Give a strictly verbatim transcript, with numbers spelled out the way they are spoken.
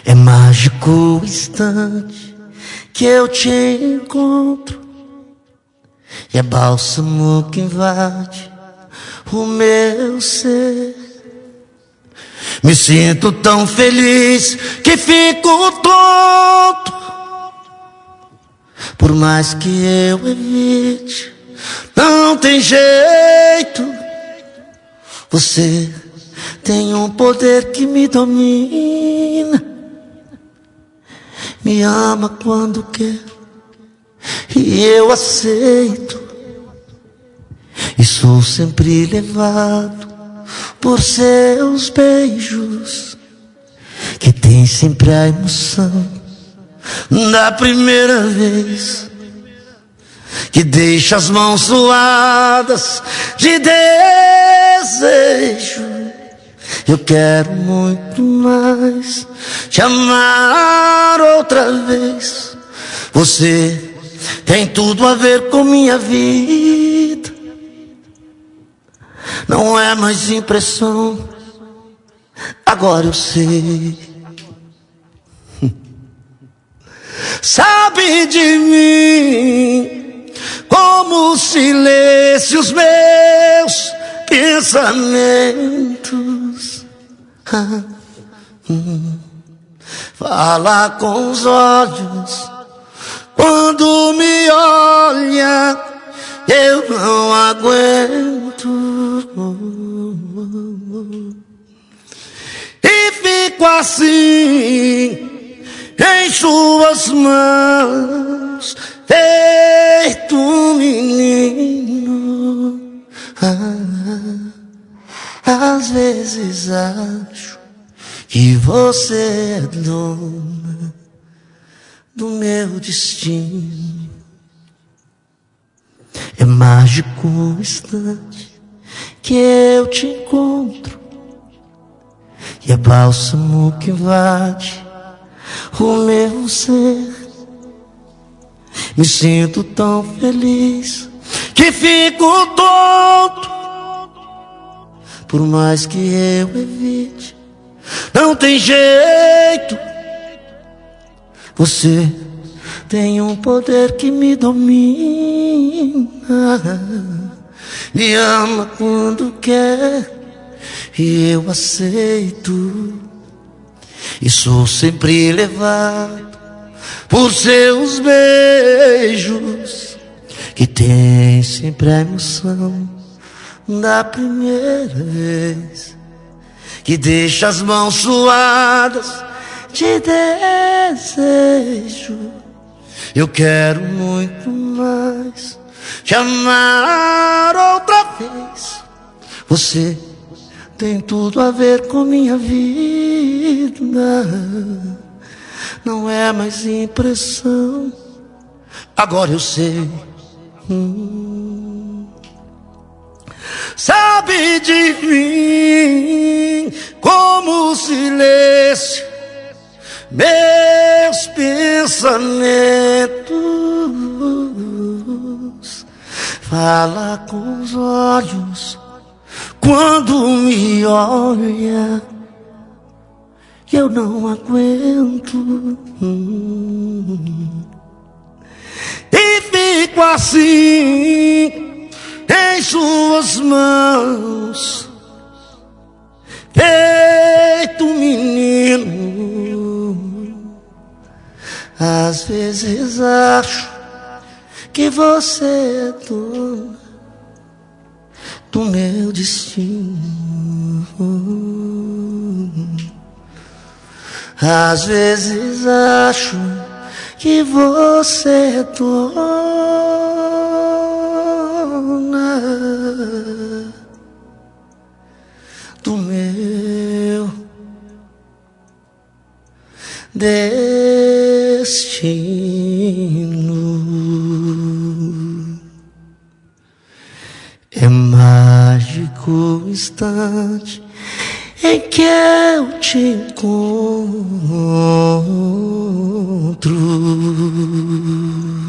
É mágico o instante que eu te encontro, e é bálsamo que invade o meu ser. Me sinto tão feliz que fico tonto, por mais que eu evite, não tem jeito. Você tem um poder que me domina, me ama quando quer e eu aceito, e sou sempre levado por seus beijos, que tem sempre a emoção da primeira vez, que deixa as mãos suadas de desejo. Eu quero muito mais te amar outra vez. Você tem tudo a ver com minha vida, não é mais impressão, agora eu sei. Sabe de mim como se lesse os meus pensamentos. Ah, hum. Fala com os olhos quando me olha, eu não aguento, e fico assim em suas mãos, feito um menino. Ah, às vezes acho que você é dona do meu destino. É mágico o instante que eu te encontro, e é bálsamo que invade o meu ser. Me sinto tão feliz que fico tonto, por mais que eu evite, não tem jeito. Você tem um poder que me domina, me ama quando quer e eu aceito, e sou sempre levado por seus beijos, que tem sempre a emoção da primeira vez, que deixa as mãos suadas de desejo. Eu quero muito mais te amar outra vez. Você tem tudo a ver com minha vida, não é mais impressão, agora eu sei. Hum. Sabe de mim como se lesse meus pensamentos. Fala com os olhos quando me olha, eu não aguento, hum. E fico assim em suas mãos, feito um menino. Às vezes acho que você é dona do meu destino. Às vezes acho que você é dona do meu destino. É mágico o instante em que eu te encontro.